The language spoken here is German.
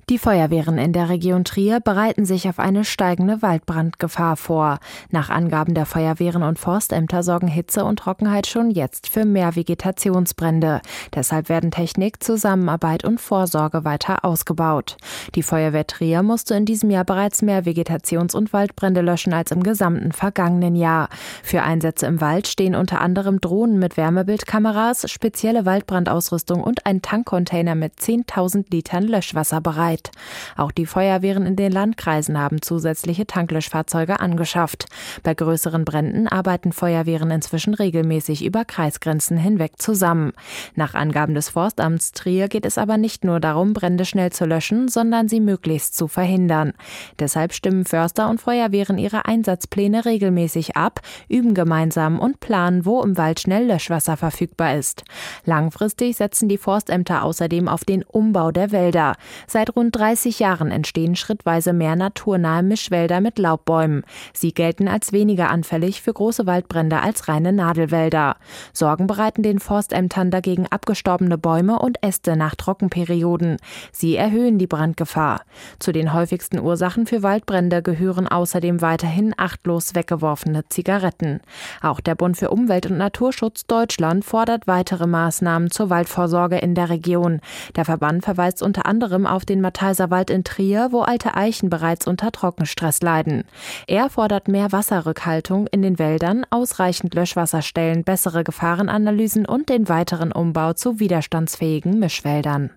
Die Feuerwehren in der Region Trier bereiten sich auf eine steigende Waldbrandgefahr vor. Nach Angaben der Feuerwehren und Forstämter sorgen Hitze und Trockenheit schon jetzt für mehr Vegetationsbrände. Deshalb werden Technik, Zusammenarbeit und Vorsorge weiter ausgebaut. Die Feuerwehr Trier musste in diesem Jahr bereits mehr Vegetations- und Waldbrände löschen als im gesamten vergangenen Jahr. Für Einsätze im Wald stehen unter anderem Drohnen mit Wärmebildkameras, spezielle Waldbrandausrüstung und ein Tankcontainer mit 10.000 Litern Löschwasser bereit. Auch die Feuerwehren in den Landkreisen haben zusätzliche Tanklöschfahrzeuge angeschafft. Bei größeren Bränden arbeiten Feuerwehren inzwischen regelmäßig über Kreisgrenzen hinweg zusammen. Nach Angaben des Forstamts Trier geht es aber nicht nur darum, Brände schnell zu löschen, sondern sie möglichst zu verhindern. Deshalb stimmen Förster und Feuerwehren ihre Einsatzpläne regelmäßig ab, üben gemeinsam und planen, wo im Wald schnell Löschwasser verfügbar ist. Langfristig setzen die Forstämter außerdem auf den Umbau der Wälder. Seit rund 30 Jahren entstehen schrittweise mehr naturnahe Mischwälder mit Laubbäumen. Sie gelten als weniger anfällig für große Waldbrände als reine Nadelwälder. Sorgen bereiten den Forstämtern dagegen abgestorbene Bäume und Äste nach Trockenperioden. Sie erhöhen die Brandgefahr. Zu den häufigsten Ursachen für Waldbrände gehören außerdem weiterhin achtlos weggeworfene Zigaretten. Auch der Bund für Umwelt und Naturschutz Deutschland fordert weitere Maßnahmen zur Waldvorsorge in der Region. Der Verband verweist unter anderem auf den Matheiserwald in Trier, wo alte Eichen bereits unter Trockenstress leiden. Er fordert mehr Wasserrückhaltung in den Wäldern, ausreichend Löschwasserstellen, bessere Gefahrenanalysen und den weiteren Umbau zu widerstandsfähigen Mischwäldern.